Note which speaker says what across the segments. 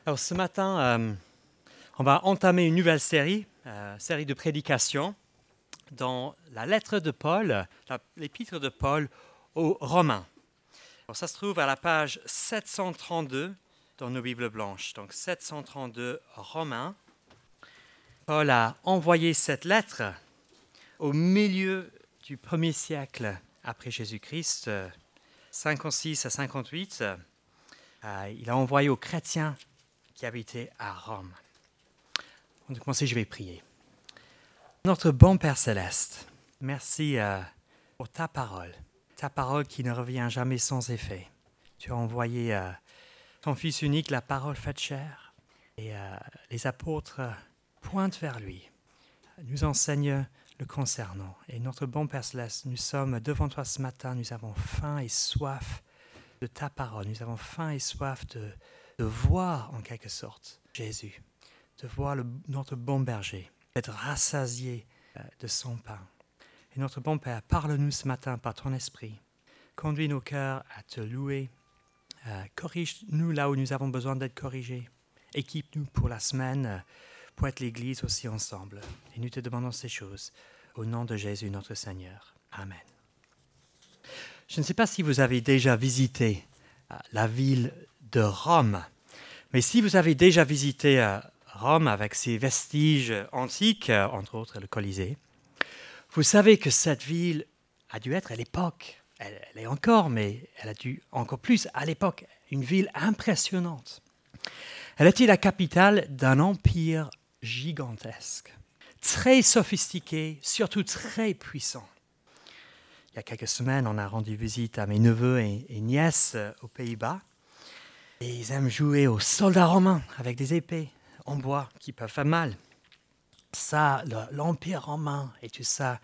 Speaker 1: Alors ce matin, on va entamer une nouvelle série, série de prédications dans la lettre de Paul, l'épître de Paul aux Romains. Alors ça se trouve à la page 732 dans nos Bibles blanches, donc 732 Romains. Paul a envoyé cette lettre au milieu du 1er siècle après Jésus-Christ, 56 à 58. Il a envoyé aux chrétiens qui habitaient à Rome. Avant de commencer, je vais prier. Notre bon Père Céleste, merci pour ta parole qui ne revient jamais sans effet. Tu as envoyé ton Fils unique, la parole faite chair, et les apôtres pointent vers lui, nous enseignent le concernant. Et notre bon Père Céleste, nous sommes devant toi ce matin, nous avons faim et soif de ta parole, nous avons faim et soif de voir en quelque sorte Jésus, de voir notre bon berger, d'être rassasié de son pain. Et notre bon Père, parle-nous ce matin par ton esprit, conduis nos cœurs à te louer, corrige-nous là où nous avons besoin d'être corrigés, équipe-nous pour la semaine, pour être l'Église aussi ensemble. Et nous te demandons ces choses au nom de Jésus notre Seigneur. Amen. Je ne sais pas si vous avez déjà visité la ville de Rome, mais si vous avez déjà visité Rome avec ses vestiges antiques, entre autres le Colisée, vous savez que cette ville a dû être à l'époque, elle est encore, mais elle a dû encore plus à l'époque, une ville impressionnante. Elle était la capitale d'un empire gigantesque, très sophistiqué, surtout très puissant. Il y a quelques semaines, on a rendu visite à mes neveux et nièces aux Pays-Bas. Et ils aiment jouer aux soldats romains avec des épées en bois qui peuvent faire mal. Ça, l'Empire romain et tout ça,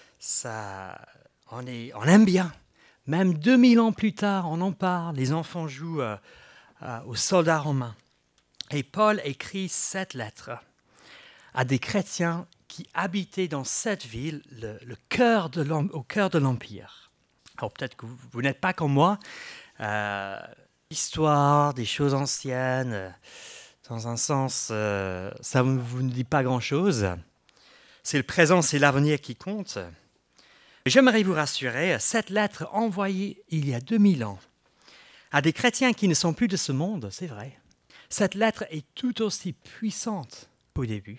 Speaker 1: on aime bien. Même 2000 ans plus tard, on en parle. Les enfants jouent aux soldats romains. Et Paul écrit cette lettre à des chrétiens qui habitaient dans cette ville, au cœur de l'Empire. Alors peut-être que vous n'êtes pas comme moi, histoire, des choses anciennes, dans un sens, ça ne vous dit pas grand-chose. C'est le présent, c'est l'avenir qui compte. J'aimerais vous rassurer, cette lettre envoyée il y a 2000 ans à des chrétiens qui ne sont plus de ce monde, c'est vrai, cette lettre est tout aussi puissante qu'au début.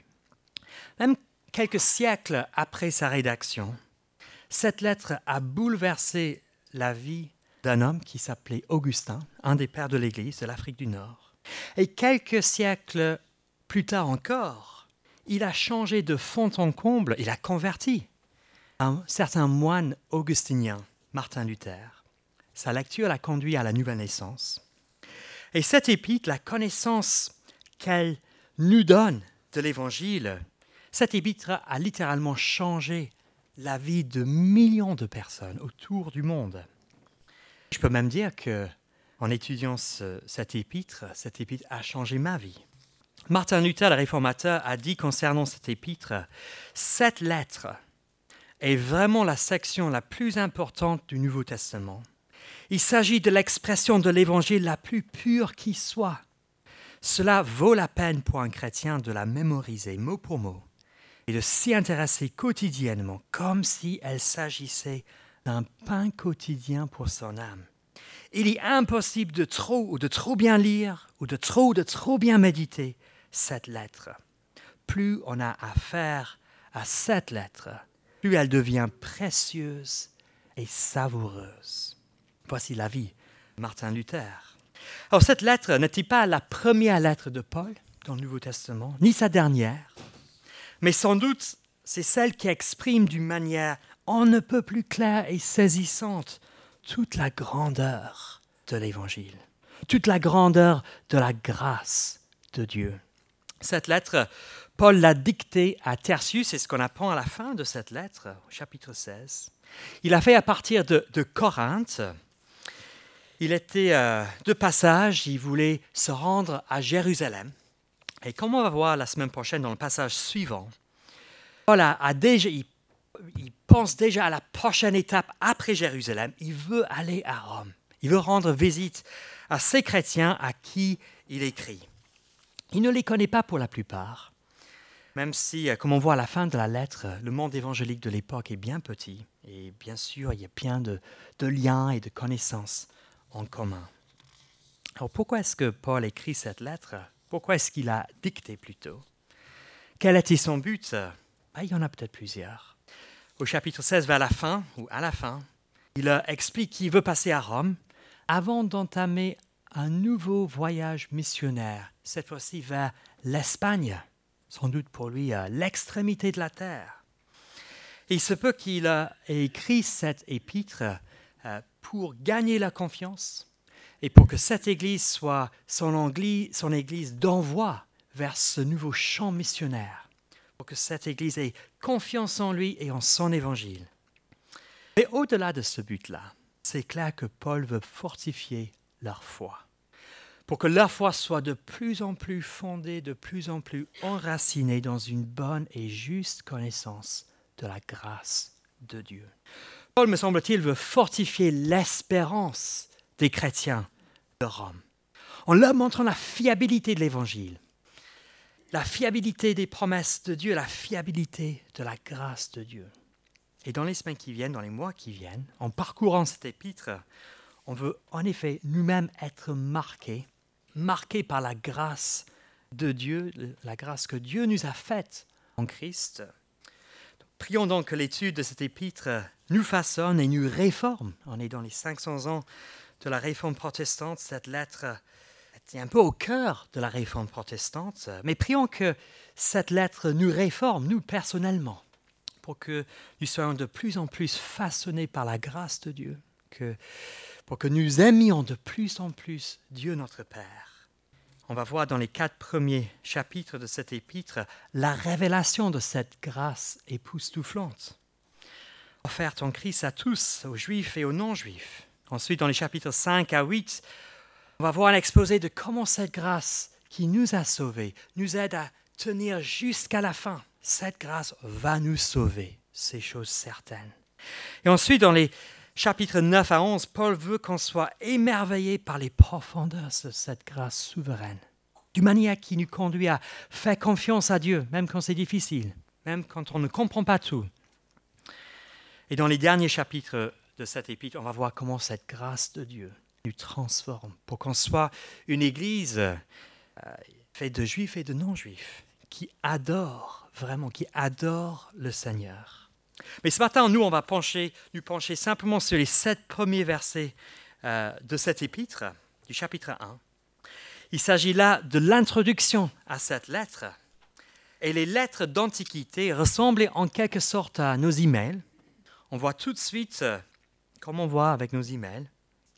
Speaker 1: Même quelques siècles après sa rédaction, cette lettre a bouleversé la vie d'un homme qui s'appelait Augustin, un des pères de l'Église de l'Afrique du Nord. Et quelques siècles plus tard encore, il a changé de fond en comble, il a converti un certain moine augustinien, Martin Luther. Sa lecture l'a conduit à la nouvelle naissance. Et cette épître, la connaissance qu'elle nous donne de l'Évangile, cette épître a littéralement changé la vie de millions de personnes autour du monde. Je peux même dire qu'en étudiant cette épître a changé ma vie. Martin Luther, le réformateur, a dit concernant cette épître, cette lettre est vraiment la section la plus importante du Nouveau Testament. Il s'agit de l'expression de l'Évangile la plus pure qui soit. Cela vaut la peine pour un chrétien de la mémoriser mot pour mot et de s'y intéresser quotidiennement, comme si elle s'agissait d'un pain quotidien pour son âme. Il est impossible de trop bien lire ou de trop bien méditer cette lettre. Plus on a affaire à cette lettre, plus elle devient précieuse et savoureuse. Voici l'avis de Martin Luther. Alors cette lettre n'était pas la première lettre de Paul dans le Nouveau Testament, ni sa dernière, mais sans doute c'est celle qui exprime d'une manière on ne peut plus claire et saisissante toute la grandeur de l'Évangile, toute la grandeur de la grâce de Dieu. Cette lettre, Paul l'a dictée à Tertius, c'est ce qu'on apprend à la fin de cette lettre, au chapitre 16. Il l'a fait à partir de Corinthe. Il était de passage, il voulait se rendre à Jérusalem. Et comme on va voir la semaine prochaine dans le passage suivant, Paul il pense déjà à la prochaine étape après Jérusalem. Il veut aller à Rome. Il veut rendre visite à ces chrétiens à qui il écrit. Il ne les connaît pas pour la plupart, même si, comme on voit à la fin de la lettre, le monde évangélique de l'époque est bien petit. Et bien sûr, il y a plein de liens et de connaissances en commun. Alors pourquoi est-ce que Paul écrit cette lettre? Pourquoi est-ce qu'il a dicté plutôt? Quel était son but? Il y en a peut-être plusieurs. Au chapitre 16, vers la fin, ou à la fin, il explique qu'il veut passer à Rome avant d'entamer un nouveau voyage missionnaire, cette fois-ci vers l'Espagne, sans doute pour lui l'extrémité de la terre. Et il se peut qu'il ait écrit cette épître pour gagner la confiance et pour que cette église soit son église d'envoi vers ce nouveau champ missionnaire, pour que cette église ait confiance en lui et en son évangile. Mais au-delà de ce but-là, c'est clair que Paul veut fortifier leur foi, pour que leur foi soit de plus en plus fondée, de plus en plus enracinée dans une bonne et juste connaissance de la grâce de Dieu. Paul, me semble-t-il, veut fortifier l'espérance des chrétiens de Rome, en leur montrant la fiabilité de l'Évangile, la fiabilité des promesses de Dieu, la fiabilité de la grâce de Dieu. Et dans les semaines qui viennent, dans les mois qui viennent, en parcourant cet épître, on veut en effet nous-mêmes être marqués par la grâce de Dieu, la grâce que Dieu nous a faite en Christ. Prions donc que l'étude de cet épître nous façonne et nous réforme. On est dans les 500 ans de la réforme protestante. Cette lettre est un peu au cœur de la réforme protestante. Mais prions que cette lettre nous réforme, nous personnellement, pour que nous soyons de plus en plus façonnés par la grâce de Dieu, pour que nous aimions de plus en plus Dieu notre Père. On va voir dans les 4 premiers chapitres de cet épître la révélation de cette grâce époustouflante, offerte en Christ à tous, aux Juifs et aux non-Juifs. Ensuite, dans les chapitres 5 à 8, on va voir un exposé de comment cette grâce qui nous a sauvés nous aide à tenir jusqu'à la fin. Cette grâce va nous sauver, c'est chose certaine. Et ensuite, dans les chapitres 9 à 11, Paul veut qu'on soit émerveillé par les profondeurs de cette grâce souveraine, d'une manière qui nous conduit à faire confiance à Dieu, même quand c'est difficile, même quand on ne comprend pas tout. Et dans les derniers chapitres de cet épître, on va voir comment cette grâce de Dieu nous transforme pour qu'on soit une église faite de juifs et de non-juifs qui adorent, vraiment, qui adorent le Seigneur. Mais ce matin, nous, on va nous pencher simplement sur les 7 premiers versets de cet épître, du chapitre 1. Il s'agit là de l'introduction à cette lettre. Et les lettres d'Antiquité ressemblaient en quelque sorte à nos emails. On voit tout de suite, comme on voit avec nos emails,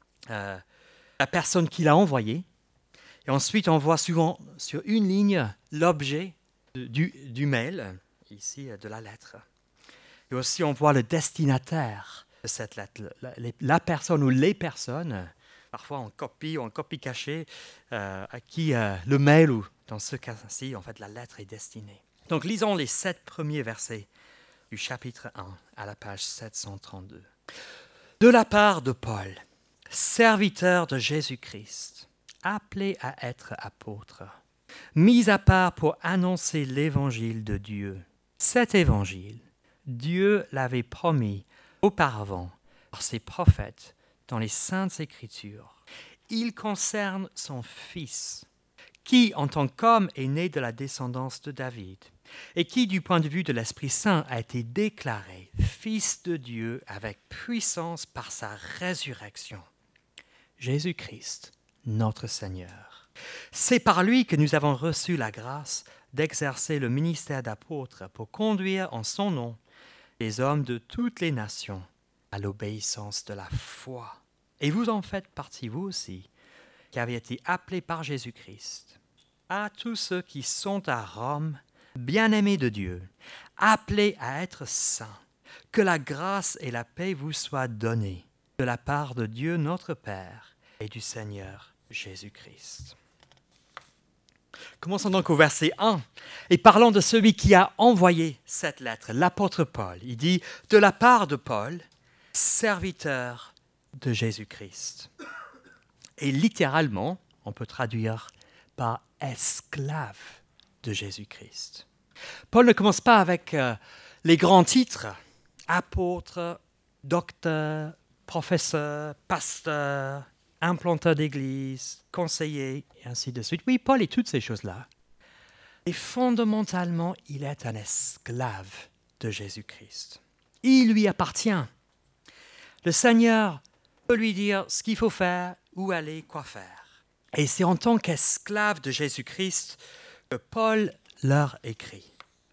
Speaker 1: la personne qui l'a envoyé. Et ensuite, on voit souvent sur une ligne l'objet du mail, ici de la lettre. Et aussi, on voit le destinataire de cette lettre, la personne ou les personnes, parfois en copie ou en copie cachée, à qui le mail ou, dans ce cas-ci, en fait, la lettre est destinée. Donc, lisons les 7 premiers versets du chapitre 1 à la page 732. De la part de Paul, serviteur de Jésus-Christ, appelé à être apôtre, mis à part pour annoncer l'évangile de Dieu. Cet évangile, Dieu l'avait promis auparavant par ses prophètes dans les Saintes Écritures. Il concerne son Fils, qui, en tant qu'homme, est né de la descendance de David, et qui, du point de vue de l'Esprit Saint, a été déclaré Fils de Dieu avec puissance par sa résurrection. Jésus-Christ, notre Seigneur. C'est par lui que nous avons reçu la grâce d'exercer le ministère d'apôtre pour conduire en son nom les hommes de toutes les nations à l'obéissance de la foi. Et vous en faites partie, vous aussi, qui avez été appelés par Jésus-Christ. À tous ceux qui sont à Rome, bien-aimés de Dieu, appelés à être saints, que la grâce et la paix vous soient données de la part de Dieu notre Père et du Seigneur Jésus-Christ. Commençons donc au verset 1 et parlons de celui qui a envoyé cette lettre, l'apôtre Paul. Il dit « De la part de Paul, serviteur de Jésus-Christ ». Et littéralement, on peut traduire par esclave de Jésus-Christ. Paul ne commence pas avec les grands titres, apôtre, docteur, professeur, pasteur, implanteur d'église, conseiller, et ainsi de suite. Oui, Paul est toutes ces choses-là. Et fondamentalement, il est un esclave de Jésus-Christ. Il lui appartient. Le Seigneur peut lui dire ce qu'il faut faire, où aller, quoi faire. Et c'est en tant qu'esclave de Jésus-Christ que Paul leur écrit.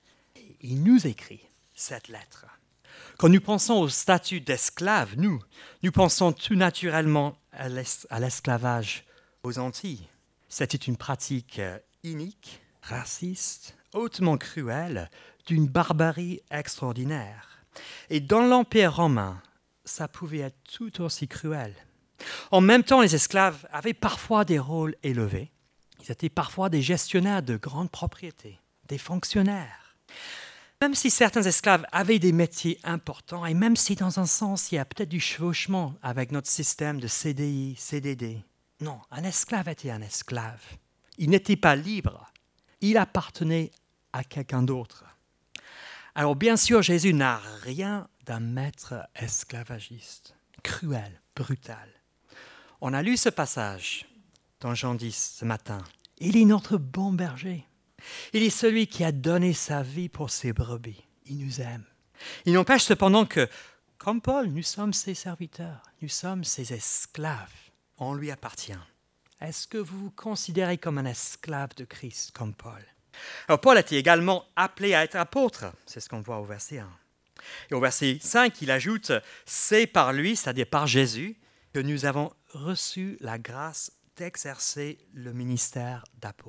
Speaker 1: Il nous écrit cette lettre. Quand nous pensons au statut d'esclave, nous pensons tout naturellement à l'esclavage aux Antilles. C'était une pratique inique, raciste, hautement cruelle, d'une barbarie extraordinaire. Et dans l'Empire romain, ça pouvait être tout aussi cruel. En même temps, les esclaves avaient parfois des rôles élevés. Ils étaient parfois des gestionnaires de grandes propriétés, des fonctionnaires. Même si certains esclaves avaient des métiers importants, et même si dans un sens il y a peut-être du chevauchement avec notre système de CDI, CDD, non, un esclave était un esclave. Il n'était pas libre, il appartenait à quelqu'un d'autre. Alors bien sûr, Jésus n'a rien d'un maître esclavagiste, cruel, brutal. On a lu ce passage dans Jean 10 ce matin. Il est notre bon berger. Il est celui qui a donné sa vie pour ses brebis. Il nous aime. Il n'empêche cependant que, comme Paul, nous sommes ses serviteurs, nous sommes ses esclaves. On lui appartient. Est-ce que vous vous considérez comme un esclave de Christ, comme Paul? Alors Paul était également appelé à être apôtre. C'est ce qu'on voit au verset 1. Et au verset 5, il ajoute « C'est par lui, c'est-à-dire par Jésus, que nous avons reçu la grâce d'exercer le ministère d'apôtre. »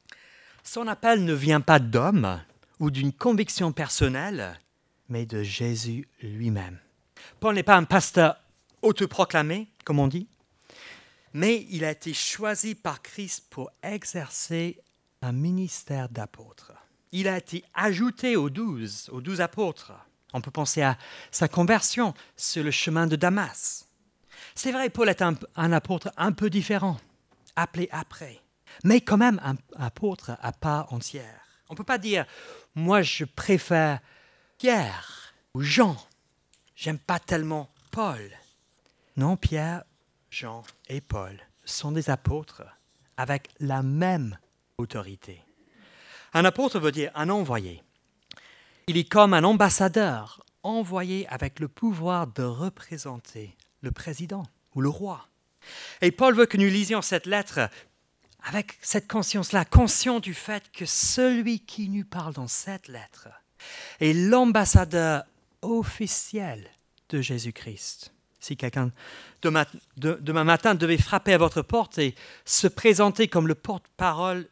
Speaker 1: Son appel ne vient pas d'homme ou d'une conviction personnelle, mais de Jésus lui-même. Paul n'est pas un pasteur autoproclamé, comme on dit, mais il a été choisi par Christ pour exercer un ministère d'apôtre. Il a été ajouté aux 12 apôtres. On peut penser à sa conversion sur le chemin de Damas. C'est vrai, Paul est un apôtre un peu différent, appelé après, mais quand même un apôtre à part entière. On ne peut pas dire « moi je préfère Pierre ou Jean, j'aime pas tellement Paul ». Non, Pierre, Jean et Paul sont des apôtres avec la même autorité. Un apôtre veut dire un envoyé. Il est comme un ambassadeur envoyé avec le pouvoir de représenter le président ou le roi. Et Paul veut que nous lisions cette lettre avec cette conscience-là, conscient du fait que celui qui nous parle dans cette lettre est l'ambassadeur officiel de Jésus-Christ. Si quelqu'un demain matin devait frapper à votre porte et se présenter comme le porte-parole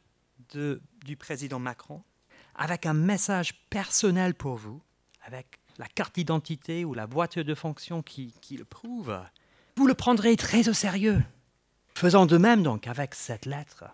Speaker 1: du président Macron, avec un message personnel pour vous, avec la carte d'identité ou la voiture de fonction qui le prouve, vous le prendrez très au sérieux. Faisons de même donc avec cette lettre.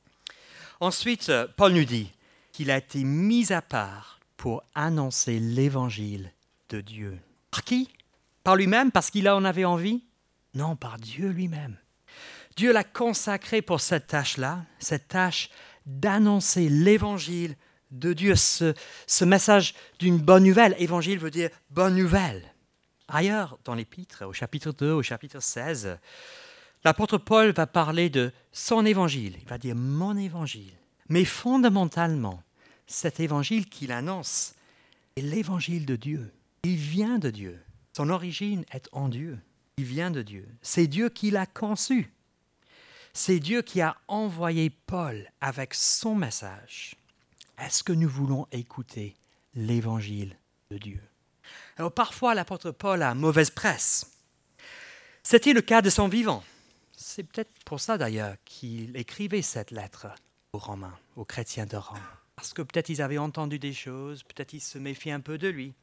Speaker 1: Ensuite, Paul nous dit qu'il a été mis à part pour annoncer l'évangile de Dieu. Par qui? Par lui-même, parce qu'il en avait envie? Non, par Dieu lui-même. Dieu l'a consacré pour cette tâche-là, cette tâche d'annoncer l'évangile de Dieu, ce message d'une bonne nouvelle. Évangile veut dire bonne nouvelle. Ailleurs, dans l'Épître, au chapitre 2, au chapitre 16, l'apôtre Paul va parler de son évangile. Il va dire mon évangile. Mais fondamentalement, cet évangile qu'il annonce est l'évangile de Dieu. Il vient de Dieu. Son origine est en Dieu. Il vient de Dieu. C'est Dieu qui l'a conçu. C'est Dieu qui a envoyé Paul avec son message. Est-ce que nous voulons écouter l'évangile de Dieu? Alors parfois, l'apôtre Paul a mauvaise presse. C'était le cas de son vivant. C'est peut-être pour ça d'ailleurs qu'il écrivait cette lettre aux Romains, aux chrétiens de Rome. Parce que peut-être ils avaient entendu des choses, peut-être ils se méfiaient un peu de lui.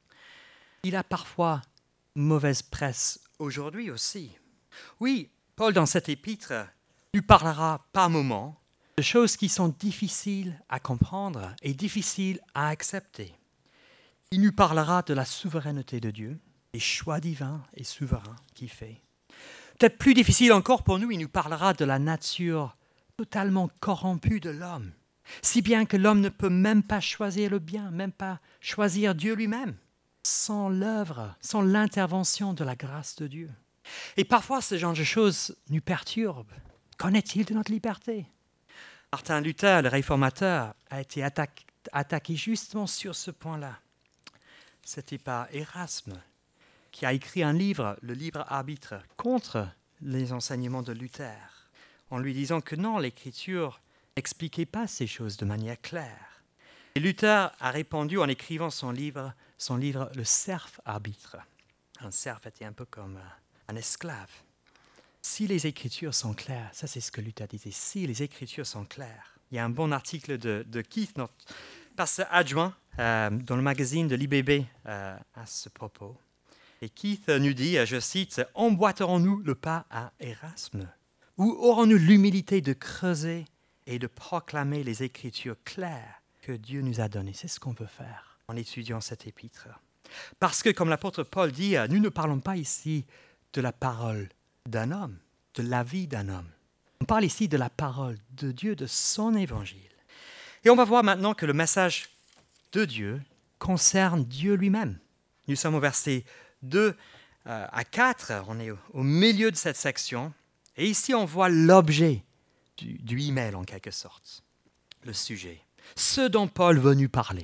Speaker 1: Il a parfois mauvaise presse aujourd'hui aussi. Oui, Paul, dans cet épître, nous parlera par moments de choses qui sont difficiles à comprendre et difficiles à accepter. Il nous parlera de la souveraineté de Dieu, des choix divins et souverains qu'il fait. Peut-être plus difficile encore pour nous, il nous parlera de la nature totalement corrompu de l'homme, si bien que l'homme ne peut même pas choisir le bien, même pas choisir Dieu lui-même, sans l'œuvre, sans l'intervention de la grâce de Dieu. Et parfois, ce genre de choses nous perturbent. Qu'en est-il de notre liberté? Martin Luther, le réformateur, a été attaqué justement sur ce point-là. C'était par Erasme, qui a écrit un livre, le Libre Arbitre, contre les enseignements de Luther, en lui disant que non, l'Écriture n'expliquait pas ces choses de manière claire. Et Luther a répondu en écrivant son livre Le Serf Arbitre. Un serf était un peu comme un esclave. Si les Écritures sont claires, ça c'est ce que Luther disait, si les Écritures sont claires. Il y a un bon article de Keith, notre pasteur adjoint, dans le magazine de l'IBB à ce propos. Et Keith nous dit, je cite, « Emboîterons-nous le pas à Erasme? Ou aurons-nous l'humilité de creuser et de proclamer les Écritures claires que Dieu nous a données ?» C'est ce qu'on veut faire en étudiant cet épître. Parce que, comme l'apôtre Paul dit, nous ne parlons pas ici de la parole d'un homme, de la vie d'un homme. On parle ici de la parole de Dieu, de son évangile. Et on va voir maintenant que le message de Dieu concerne Dieu lui-même. Nous sommes au verset 2 à 4, on est au milieu de cette section. Et ici, on voit l'objet du email en quelque sorte, le sujet, ce dont Paul veut nous parler.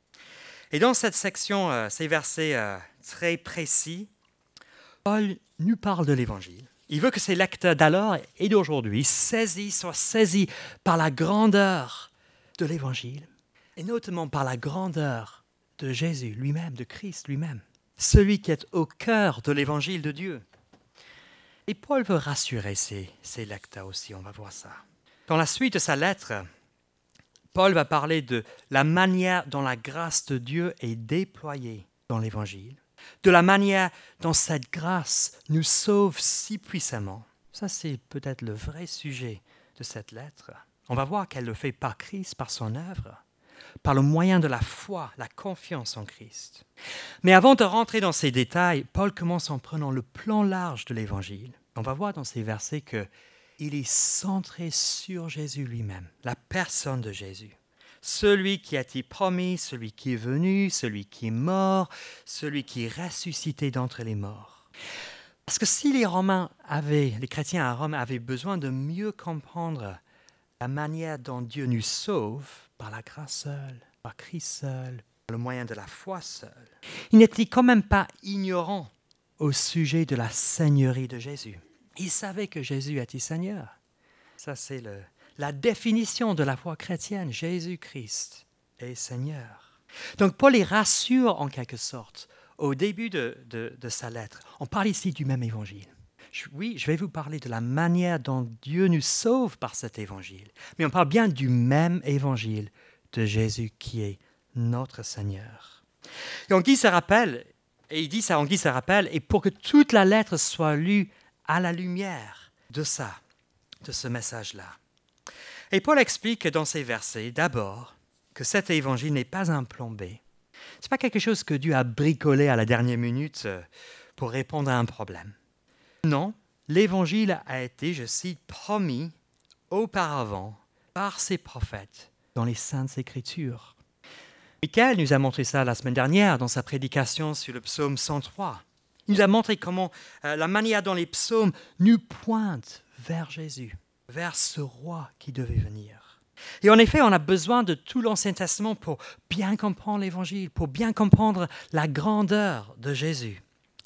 Speaker 1: Et dans cette section, ces versets très précis, Paul nous parle de l'Évangile. Il veut que ses lecteurs d'alors et d'aujourd'hui soient saisis par la grandeur de l'Évangile, et notamment par la grandeur de Jésus lui-même, de Christ lui-même, celui qui est au cœur de l'Évangile de Dieu. Et Paul veut rassurer ses lecteurs aussi, on va voir ça. Dans la suite de sa lettre, Paul va parler de la manière dont la grâce de Dieu est déployée dans l'Évangile, de la manière dont cette grâce nous sauve si puissamment. Ça, c'est peut-être le vrai sujet de cette lettre. On va voir qu'elle le fait par Christ, par son œuvre, par le moyen de la foi, la confiance en Christ. Mais avant de rentrer dans ces détails, Paul commence en prenant le plan large de l'Évangile. On va voir dans ces versets qu'il est centré sur Jésus lui-même, la personne de Jésus. Celui qui a été promis, celui qui est venu, celui qui est mort, celui qui est ressuscité d'entre les morts. Parce que si les chrétiens à Rome avaient besoin de mieux comprendre la manière dont Dieu nous sauve, par la grâce seule, par Christ seul, par le moyen de la foi seule, ils n'étaient quand même pas ignorants au sujet de la seigneurie de Jésus. Ils savaient que Jésus était Seigneur. Ça, c'est la définition de la foi chrétienne. Jésus-Christ est Seigneur. Donc, Paul les rassure en quelque sorte au début de sa lettre. On parle ici du même évangile. Oui, je vais vous parler de la manière dont Dieu nous sauve par cet évangile. Mais on parle bien du même évangile de Jésus qui est notre Seigneur. Et en guise se rappelle, et il dit ça en guise se rappelle, et pour que toute la lettre soit lue à la lumière de ce message-là. Et Paul explique dans ces versets, d'abord, que cet évangile n'est pas un plan B. Ce n'est pas quelque chose que Dieu a bricolé à la dernière minute pour répondre à un problème. Non, l'évangile a été, je cite, promis auparavant par ses prophètes dans les Saintes Écritures. Michael nous a montré ça la semaine dernière dans sa prédication sur le psaume 103. Il nous a montré comment la manière dont les psaumes nous pointent vers Jésus, vers ce roi qui devait venir. Et en effet, on a besoin de tout l'Ancien Testament pour bien comprendre l'Évangile, pour bien comprendre la grandeur de Jésus.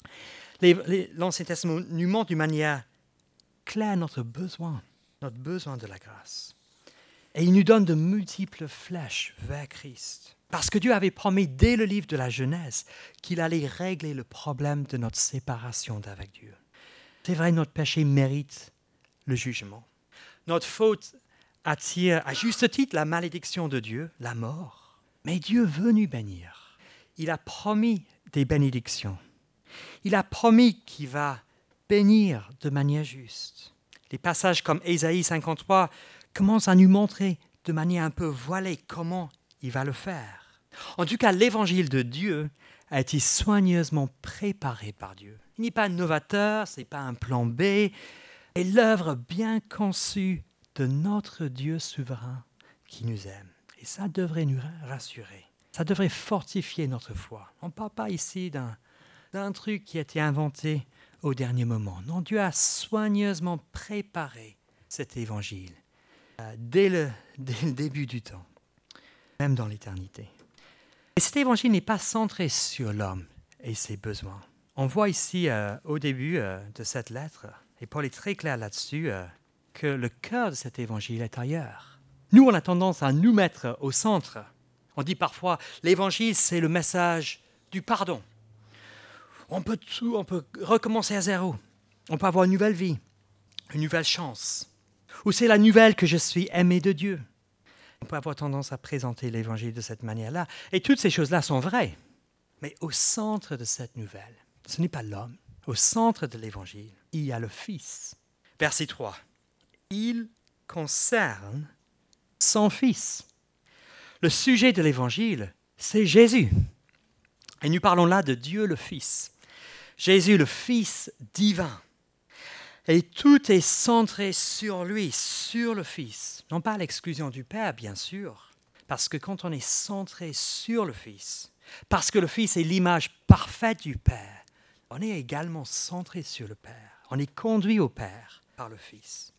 Speaker 1: L'Ancien Testament nous montre d'une manière claire notre besoin de la grâce. Et il nous donne de multiples flèches vers Christ. Parce que Dieu avait promis dès le livre de la Genèse qu'il allait régler le problème de notre séparation d'avec Dieu. C'est vrai, notre péché mérite le jugement. Notre faute attire à juste titre la malédiction de Dieu, la mort. Mais Dieu veut nous bénir. Il a promis des bénédictions. Il a promis qu'il va bénir de manière juste. Les passages comme Ésaïe 53 commencent à nous montrer de manière un peu voilée comment il va le faire. En tout cas, l'évangile de Dieu a été soigneusement préparé par Dieu. Il n'est pas novateur, ce n'est pas un plan B, et l'œuvre bien conçue de notre Dieu souverain qui nous aime. Et ça devrait nous rassurer. Ça devrait fortifier notre foi. On ne parle pas ici d'un truc qui a été inventé au dernier moment. Non, Dieu a soigneusement préparé cet évangile dès le début du temps, même dans l'éternité. Et cet évangile n'est pas centré sur l'homme et ses besoins. On voit ici au début de cette lettre, et Paul est très clair là-dessus, que le cœur de cet évangile est ailleurs. Nous, on a tendance à nous mettre au centre. On dit parfois, l'évangile, c'est le message du pardon. On peut recommencer à zéro. On peut avoir une nouvelle vie, une nouvelle chance. Ou c'est la nouvelle que je suis aimé de Dieu. On peut avoir tendance à présenter l'évangile de cette manière-là. Et toutes ces choses-là sont vraies. Mais au centre de cette nouvelle, ce n'est pas l'homme. Au centre de l'évangile, il y a le Fils. Verset 3. Il concerne son Fils. Le sujet de l'évangile, c'est Jésus. Et nous parlons là de Dieu le Fils. Jésus le Fils divin. Et tout est centré sur lui, sur le Fils. Non pas à l'exclusion du Père, bien sûr, parce que quand on est centré sur le Fils, parce que le Fils est l'image parfaite du Père, on est également centré sur le Père. On est conduit au Père par le Fils.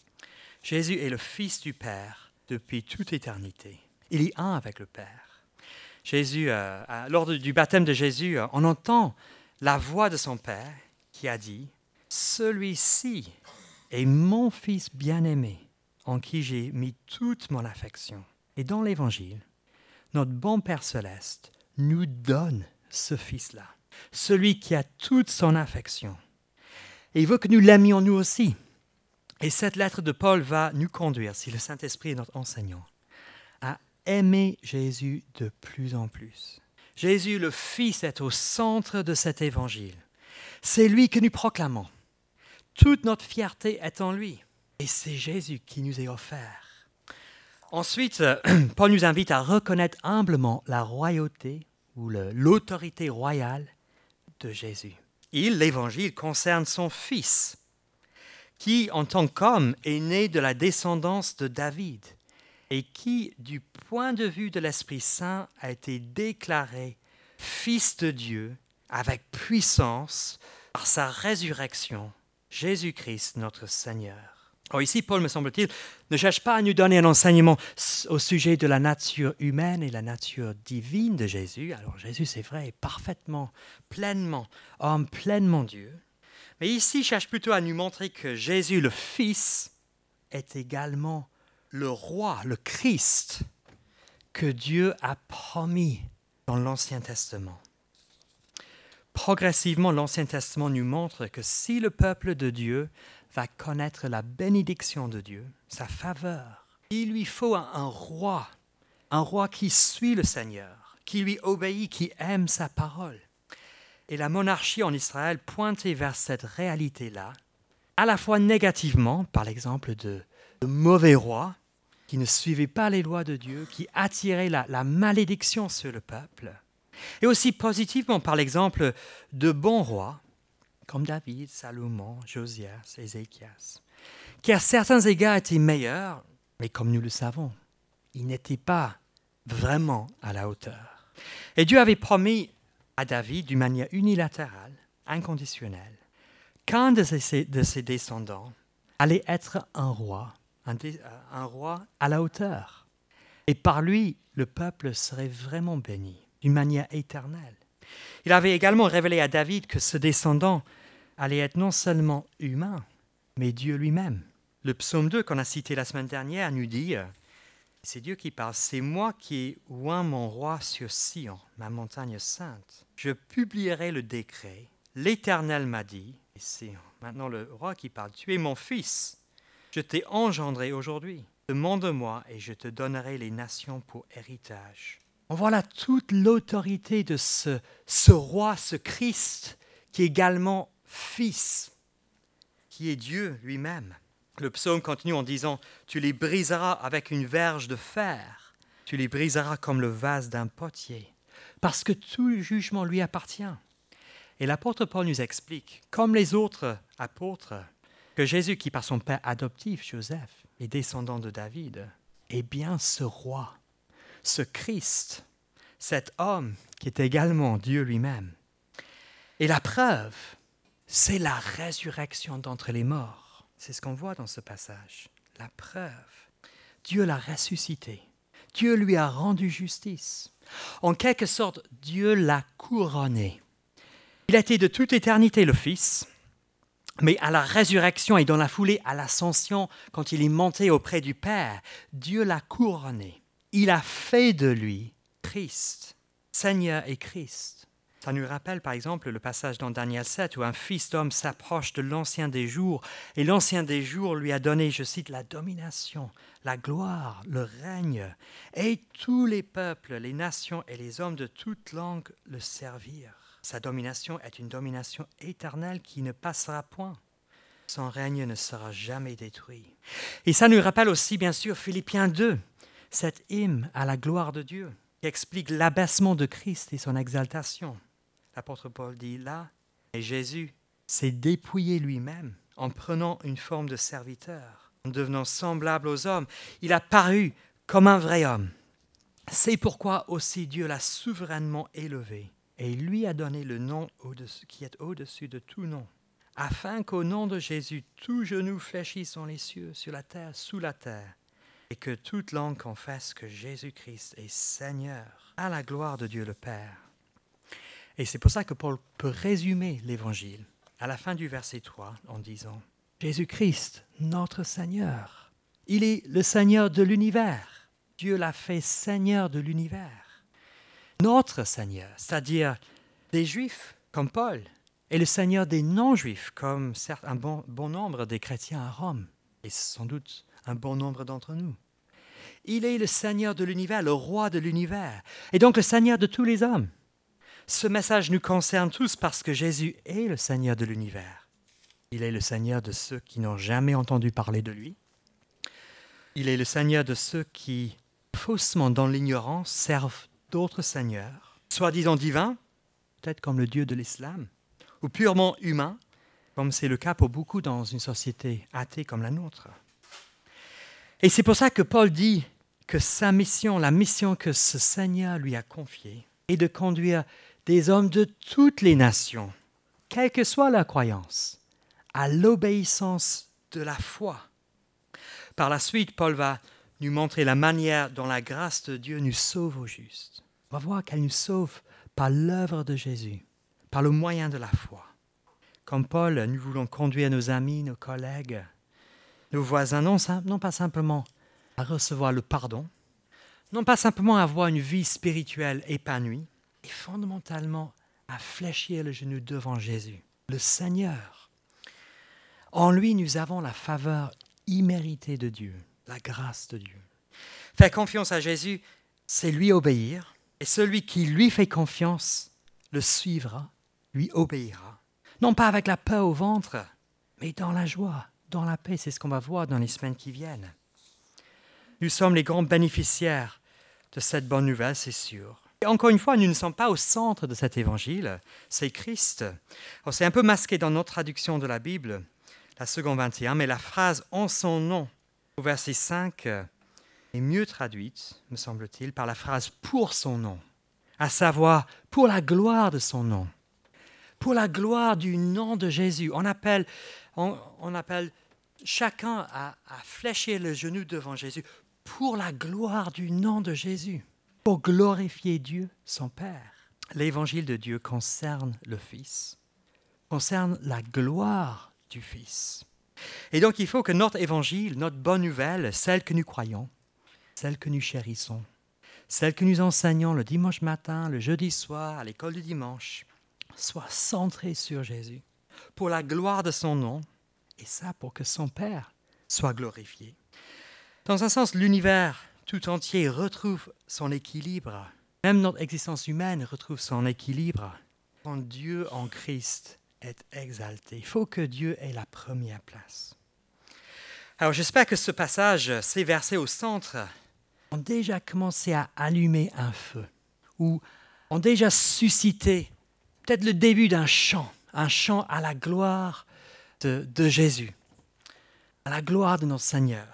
Speaker 1: Jésus est le Fils du Père depuis toute éternité. Il est un avec le Père. Jésus, lors du baptême de Jésus, on entend la voix de son Père qui a dit « Celui-ci est mon Fils bien-aimé, en qui j'ai mis toute mon affection. » Et dans l'Évangile, notre bon Père céleste nous donne ce Fils-là, celui qui a toute son affection. Et il veut que nous l'aimions nous aussi. Et cette lettre de Paul va nous conduire, si le Saint-Esprit est notre enseignant, à aimer Jésus de plus en plus. Jésus, le Fils, est au centre de cet évangile. C'est lui que nous proclamons. Toute notre fierté est en lui. Et c'est Jésus qui nous est offert. Ensuite, Paul nous invite à reconnaître humblement la royauté ou l'autorité royale de Jésus. L'évangile concerne son Fils, qui, en tant qu'homme, est né de la descendance de David et qui, du point de vue de l'Esprit Saint, a été déclaré Fils de Dieu avec puissance par sa résurrection, Jésus-Christ notre Seigneur. Or ici, Paul, me semble-t-il, ne cherche pas à nous donner un enseignement au sujet de la nature humaine et la nature divine de Jésus. Alors Jésus, c'est vrai, est parfaitement, pleinement homme, pleinement Dieu. Mais ici, il cherche plutôt à nous montrer que Jésus, le Fils, est également le roi, le Christ, que Dieu a promis dans l'Ancien Testament. Progressivement, l'Ancien Testament nous montre que si le peuple de Dieu va connaître la bénédiction de Dieu, sa faveur, il lui faut un roi qui suit le Seigneur, qui lui obéit, qui aime sa parole. Et la monarchie en Israël pointait vers cette réalité-là, à la fois négativement, par l'exemple de mauvais rois qui ne suivaient pas les lois de Dieu, qui attiraient la malédiction sur le peuple, et aussi positivement par l'exemple de bons rois, comme David, Salomon, Josias, Ézéchias, qui à certains égards étaient meilleurs, mais comme nous le savons, ils n'étaient pas vraiment à la hauteur. Et Dieu avait promis à David, d'une manière unilatérale, inconditionnelle, qu'un de ses descendants allait être un roi à la hauteur. Et par lui, le peuple serait vraiment béni, d'une manière éternelle. Il avait également révélé à David que ce descendant allait être non seulement humain, mais Dieu lui-même. Le psaume 2 qu'on a cité la semaine dernière nous dit, c'est Dieu qui parle, c'est moi qui ai oint mon roi sur Sion, ma montagne sainte. Je publierai le décret, l'Éternel m'a dit, et c'est maintenant le roi qui parle, tu es mon fils, je t'ai engendré aujourd'hui, demande-moi et je te donnerai les nations pour héritage. On voit là toute l'autorité de ce roi, ce Christ, qui est également Fils, qui est Dieu lui-même. Le psaume continue en disant « Tu les briseras avec une verge de fer, tu les briseras comme le vase d'un potier, parce que tout le jugement lui appartient. » Et l'apôtre Paul nous explique, comme les autres apôtres, que Jésus, qui par son père adoptif, Joseph, les descendants de David, est bien ce roi, ce Christ, cet homme qui est également Dieu lui-même. Et la preuve, c'est la résurrection d'entre les morts. C'est ce qu'on voit dans ce passage. La preuve. Dieu l'a ressuscité. Dieu lui a rendu justice. En quelque sorte, Dieu l'a couronné. Il a été de toute éternité le Fils, mais à la résurrection et dans la foulée à l'ascension, quand il est monté auprès du Père, Dieu l'a couronné. Il a fait de lui Christ, Seigneur et Christ. Ça nous rappelle par exemple le passage dans Daniel 7 où un fils d'homme s'approche de l'Ancien des jours et l'Ancien des jours lui a donné, je cite, la domination, la gloire, le règne et tous les peuples, les nations et les hommes de toute langue le servirent. Sa domination est une domination éternelle qui ne passera point. Son règne ne sera jamais détruit. Et ça nous rappelle aussi bien sûr Philippiens 2, cet hymne à la gloire de Dieu qui explique l'abaissement de Christ et son exaltation. L'apôtre Paul dit là, et Jésus s'est dépouillé lui-même en prenant une forme de serviteur, en devenant semblable aux hommes. Il a paru comme un vrai homme. C'est pourquoi aussi Dieu l'a souverainement élevé et lui a donné le nom qui est au-dessus de tout nom, afin qu'au nom de Jésus, tout genou fléchisse dans les cieux, sur la terre, sous la terre, et que toute langue confesse que Jésus-Christ est Seigneur, à la gloire de Dieu le Père. Et c'est pour ça que Paul peut résumer l'Évangile à la fin du verset 3 en disant « Jésus-Christ, notre Seigneur, il est le Seigneur de l'univers. Dieu l'a fait Seigneur de l'univers. Notre Seigneur, c'est-à-dire des Juifs comme Paul, et le Seigneur des non-Juifs comme certes un bon nombre des chrétiens à Rome, et sans doute un bon nombre d'entre nous. Il est le Seigneur de l'univers, le roi de l'univers, et donc le Seigneur de tous les hommes. Ce message nous concerne tous parce que Jésus est le Seigneur de l'univers. Il est le Seigneur de ceux qui n'ont jamais entendu parler de lui. Il est le Seigneur de ceux qui, faussement dans l'ignorance, servent d'autres seigneurs, soi-disant divins, peut-être comme le Dieu de l'islam, ou purement humains, comme c'est le cas pour beaucoup dans une société athée comme la nôtre. Et c'est pour ça que Paul dit que sa mission, la mission que ce Seigneur lui a confiée, est de conduire des hommes de toutes les nations, quelle que soit leur croyance, à l'obéissance de la foi. Par la suite, Paul va nous montrer la manière dont la grâce de Dieu nous sauve au juste. On va voir qu'elle nous sauve par l'œuvre de Jésus, par le moyen de la foi. Comme Paul, nous voulons conduire nos amis, nos collègues, nos voisins, non pas simplement à recevoir le pardon, non pas simplement à avoir une vie spirituelle épanouie, et fondamentalement à fléchir le genou devant Jésus, le Seigneur. En lui, nous avons la faveur imméritée de Dieu, la grâce de Dieu. Faire confiance à Jésus, c'est lui obéir, et celui qui lui fait confiance le suivra, lui obéira. Non pas avec la peur au ventre, mais dans la joie, dans la paix. C'est ce qu'on va voir dans les semaines qui viennent. Nous sommes les grands bénéficiaires de cette bonne nouvelle, c'est sûr. Et encore une fois, nous ne sommes pas au centre de cet évangile, c'est Christ. Alors, c'est un peu masqué dans notre traduction de la Bible, la seconde 21, mais la phrase « en son nom » au verset 5 est mieux traduite, me semble-t-il, par la phrase « pour son nom », à savoir « pour la gloire de son nom ». Pour la gloire du nom de Jésus. On appelle chacun à fléchir le genou devant Jésus pour la gloire du nom de Jésus, pour glorifier Dieu, son Père. L'évangile de Dieu concerne le Fils, concerne la gloire du Fils. Et donc il faut que notre évangile, notre bonne nouvelle, celle que nous croyons, celle que nous chérissons, celle que nous enseignons le dimanche matin, le jeudi soir, à l'école du dimanche, soit centrée sur Jésus, pour la gloire de son nom, et ça pour que son Père soit glorifié. Dans un sens, l'univers tout entier retrouve son équilibre. Même notre existence humaine retrouve son équilibre quand Dieu en Christ est exalté. Il faut que Dieu ait la première place. Alors j'espère que ce passage, ces versets au centre, ont déjà commencé à allumer un feu, ou ont déjà suscité peut-être le début d'un chant à la gloire de Jésus, à la gloire de notre Seigneur.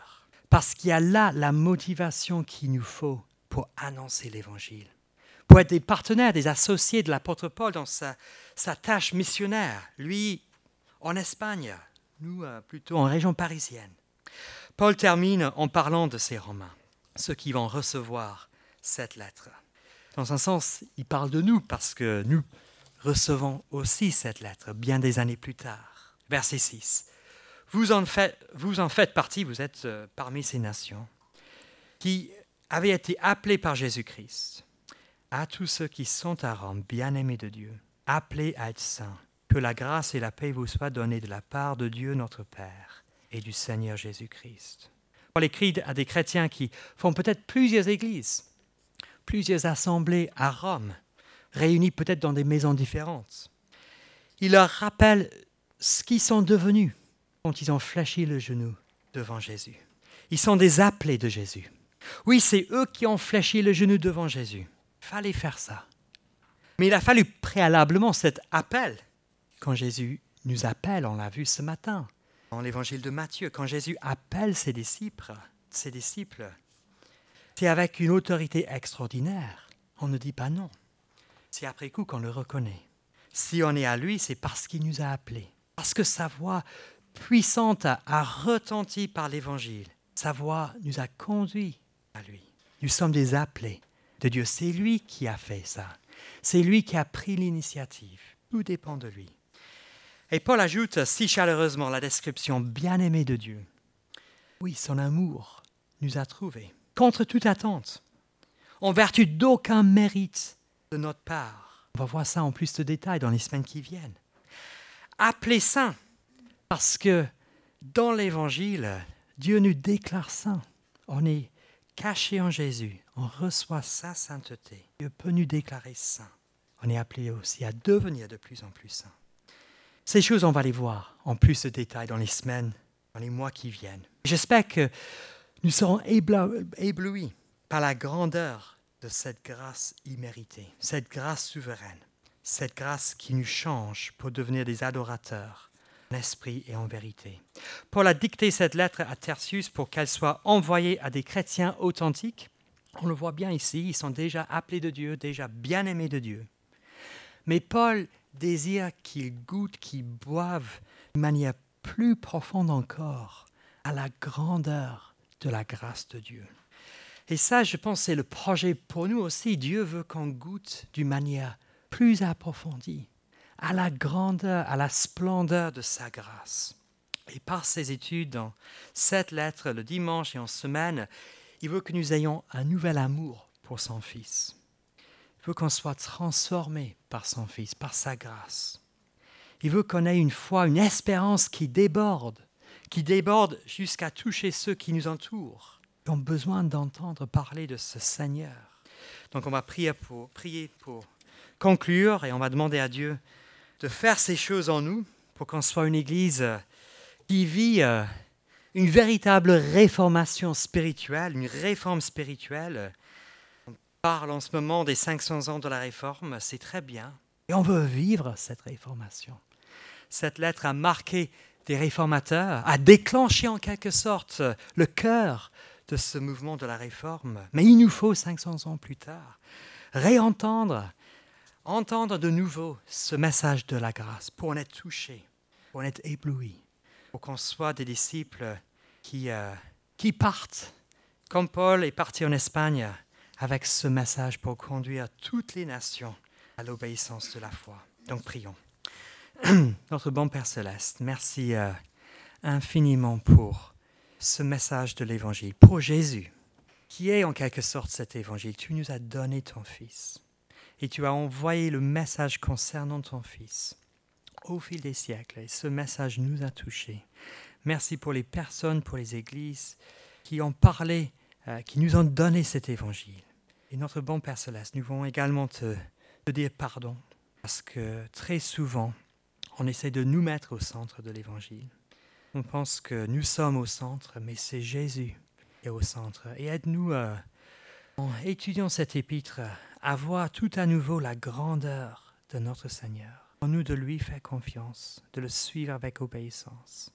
Speaker 1: Parce qu'il y a là la motivation qu'il nous faut pour annoncer l'Évangile, pour être des partenaires, des associés de l'apôtre Paul dans sa tâche missionnaire. Lui, en Espagne, nous plutôt en région parisienne. Paul termine en parlant de ces Romains, ceux qui vont recevoir cette lettre. Dans un sens, il parle de nous parce que nous recevons aussi cette lettre bien des années plus tard. Verset 6. Vous en faites partie, vous êtes parmi ces nations qui avaient été appelés par Jésus-Christ. À tous ceux qui sont à Rome, bien-aimés de Dieu, appelés à être saints, que la grâce et la paix vous soient données de la part de Dieu notre Père et du Seigneur Jésus-Christ. Paul écrit à des chrétiens qui font peut-être plusieurs églises, plusieurs assemblées à Rome, réunies peut-être dans des maisons différentes. Il leur rappelle ce qu'ils sont devenus quand ils ont fléchi le genou devant Jésus. Ils sont des appelés de Jésus. Oui, c'est eux qui ont fléchi le genou devant Jésus. Il fallait faire ça. Mais il a fallu préalablement cet appel. Quand Jésus nous appelle, on l'a vu ce matin, dans l'évangile de Matthieu, quand Jésus appelle ses disciples, c'est avec une autorité extraordinaire. On ne dit pas non. C'est après coup qu'on le reconnaît. Si on est à lui, c'est parce qu'il nous a appelés. Parce que sa voix puissante a retenti par l'évangile. Sa voix nous a conduits à lui. Nous sommes des appelés de Dieu. C'est lui qui a fait ça. C'est lui qui a pris l'initiative. Tout dépend de lui. Et Paul ajoute si chaleureusement la description bien-aimée de Dieu. Oui, son amour nous a trouvés, contre toute attente, en vertu d'aucun mérite de notre part. On va voir ça en plus de détails dans les semaines qui viennent. Appelés saints, parce que dans l'Évangile, Dieu nous déclare saints. On est caché en Jésus, on reçoit sa sainteté. Dieu peut nous déclarer saints. On est appelé aussi à devenir de plus en plus saints. Ces choses, on va les voir en plus de détails dans les semaines, dans les mois qui viennent. J'espère que nous serons éblouis par la grandeur de cette grâce imméritée, cette grâce souveraine, cette grâce qui nous change pour devenir des adorateurs, en esprit et en vérité. Paul a dicté cette lettre à Tertius pour qu'elle soit envoyée à des chrétiens authentiques. On le voit bien ici, ils sont déjà appelés de Dieu, déjà bien-aimés de Dieu. Mais Paul désire qu'ils goûtent, qu'ils boivent de manière plus profonde encore à la grandeur de la grâce de Dieu. Et ça, je pense, c'est le projet pour nous aussi. Dieu veut qu'on goûte d'une manière plus approfondie à la grandeur, à la splendeur de sa grâce. Et par ses études dans cette lettre, le dimanche et en semaine, il veut que nous ayons un nouvel amour pour son Fils. Il veut qu'on soit transformé par son Fils, par sa grâce. Il veut qu'on ait une foi, une espérance qui déborde jusqu'à toucher ceux qui nous entourent, qui ont besoin d'entendre parler de ce Seigneur. Donc on va prier pour conclure et on va demander à Dieu de faire ces choses en nous pour qu'on soit une Église qui vit une véritable réformation spirituelle, une réforme spirituelle. On parle en ce moment des 500 ans de la Réforme, c'est très bien. Et on veut vivre cette réformation. Cette lettre a marqué des réformateurs, a déclenché en quelque sorte le cœur de ce mouvement de la Réforme. Mais il nous faut 500 ans plus tard entendre de nouveau ce message de la grâce pour en être touchés, pour en être éblouis, pour qu'on soit des disciples qui partent, comme Paul est parti en Espagne, avec ce message pour conduire toutes les nations à l'obéissance de la foi. Donc prions. Notre bon Père Céleste, merci infiniment pour ce message de l'Évangile, pour Jésus, qui est en quelque sorte cet Évangile. Tu nous as donné ton Fils et tu as envoyé le message concernant ton Fils au fil des siècles et ce message nous a touchés. Merci pour les personnes, pour les églises qui ont parlé, qui nous ont donné cet Évangile. Et notre bon Père Céleste, nous voulons également te dire pardon parce que très souvent, on essaie de nous mettre au centre de l'Évangile. On pense que nous sommes au centre, mais c'est Jésus qui est au centre. Et aide-nous, en étudiant cet épître, à voir tout à nouveau la grandeur de notre Seigneur. En nous de lui faire confiance, de le suivre avec obéissance.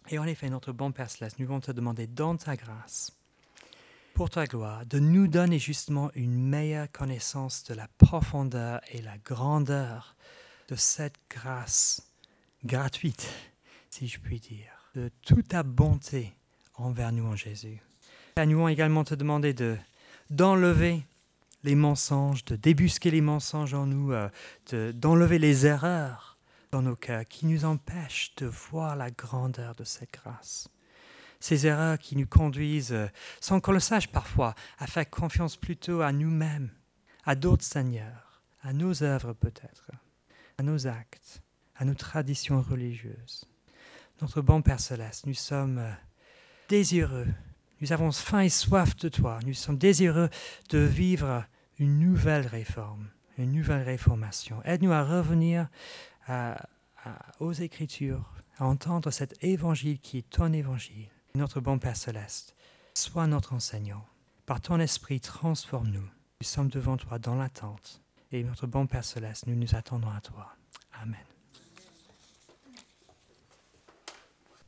Speaker 1: Et en effet, notre bon Père Céleste, nous voulons te demander dans ta grâce, pour ta gloire, de nous donner justement une meilleure connaissance de la profondeur et la grandeur de cette grâce gratuite, si je puis dire, de toute ta bonté envers nous en Jésus. Père, nous voulons également te demander d'enlever les mensonges, de débusquer les mensonges en nous, d'enlever les erreurs dans nos cœurs qui nous empêchent de voir la grandeur de cette grâce. Ces erreurs qui nous conduisent, sans qu'on le sache parfois, à faire confiance plutôt à nous-mêmes, à d'autres seigneurs, à nos œuvres peut-être, à nos actes, à nos traditions religieuses. Notre bon Père Céleste, nous sommes désireux, nous avons faim et soif de toi, nous sommes désireux de vivre une nouvelle réforme, une nouvelle réformation. Aide-nous à revenir aux Écritures, à entendre cet évangile qui est ton évangile. Notre bon Père Céleste, sois notre enseignant. Par ton esprit, transforme-nous. Nous sommes devant toi dans l'attente. Et notre bon Père Céleste, nous nous attendons à toi. Amen.